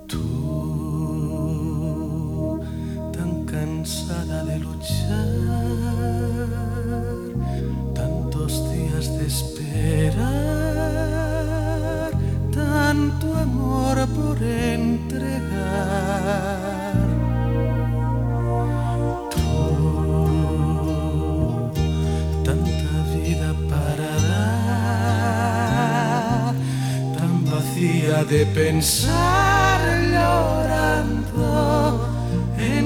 Tú, tan cansada de luchar, tantos días de esperar, tanto amor por entregar. Tú, tanta vida para dar, tan vacía de pensar, llorando en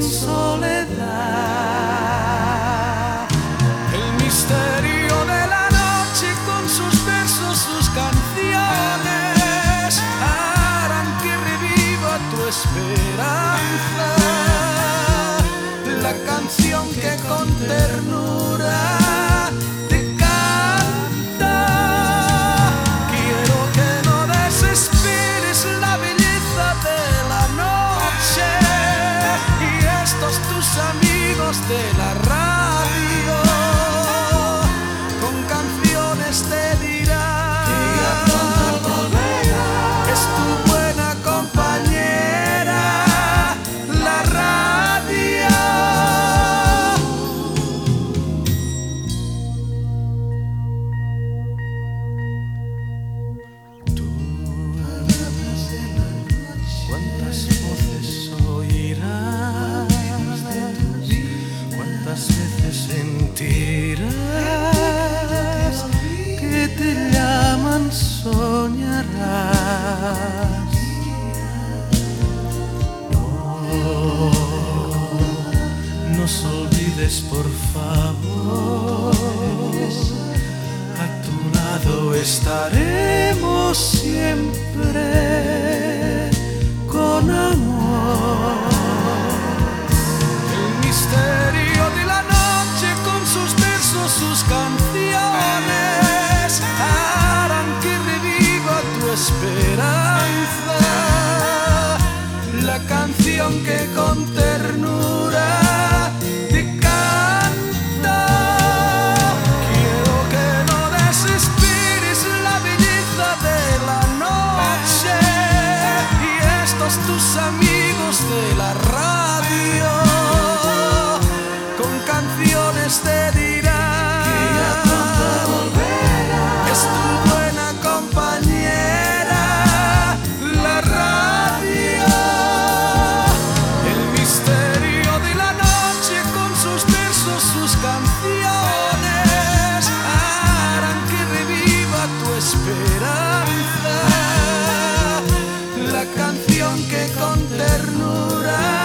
soledad. El misterio de la noche con sus versos, sus canciones harán que reviva tu esperanza. La canción que con ternura te canta. Quiero que no desesperes la belleza de la noche y estos tus amigos de la radio con canciones te dirán que ya pronto volverás. Es tu buena compañera, la radio. Tú, cuántas voces oirás, cuántas veces sentirás que te llaman, soñarás. No nos olvides, por favor, a tu lado estaremos siempre con amor. El misterio de la noche con sus versos, sus canciones harán que reviva tu esperanza. La canción que con ternura te canta. Quiero que no desesperes la belleza de la noche y estos tus amigos de la radio con canciones te dirán que ya pronto volverás. Es tu buena compañera, la radio. El misterio de la noche con sus versos, sus canciones harán que reviva tu esperanza. La canción que con ternura